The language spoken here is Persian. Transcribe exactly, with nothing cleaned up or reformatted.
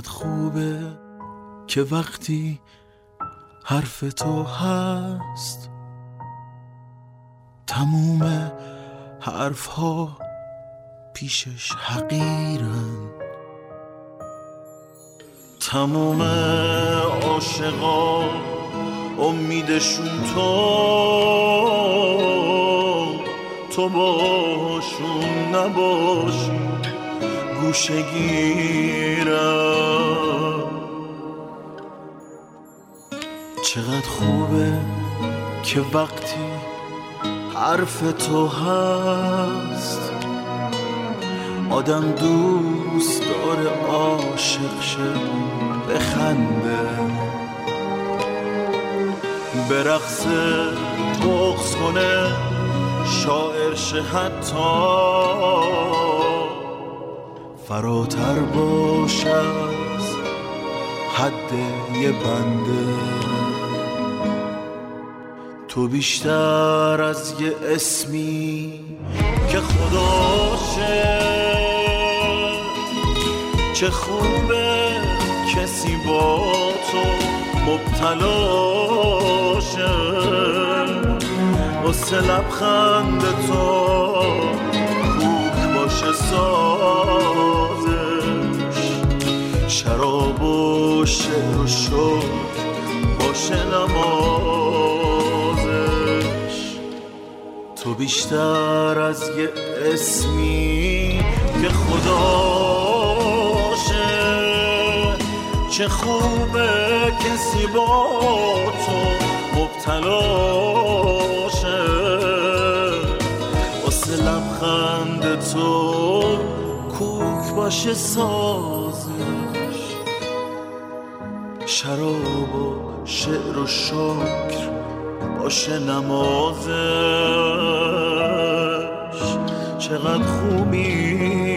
چقدر خوبه که وقتی حرف تو هست تموم حرف ها پیشش حقیرن. تموم عاشقا امیدشون تو تو باشون نباشی گوشه گیرن. چقدر خوبه که وقتی حرف تو هست آدم دوست داره عاشق شه بخنده برقصه بغض کنه شاعر شه حتی فراتر باشه از حد یه بنده. تو بیشتر از یه اسمی که خداشه چه خوبه کسی با تو مبتلاشه واسه لبخند تو کوک باشه سازش شراب و شعر و شکر باشه نمازش. تو بیشتر از یه اسمی که خداشه چه خوبه کسی با تو مبتلاشه واسه لبخند تو کوک باشه سازش شراب و شعر و شکر باشه نمازش. چقدر خوبی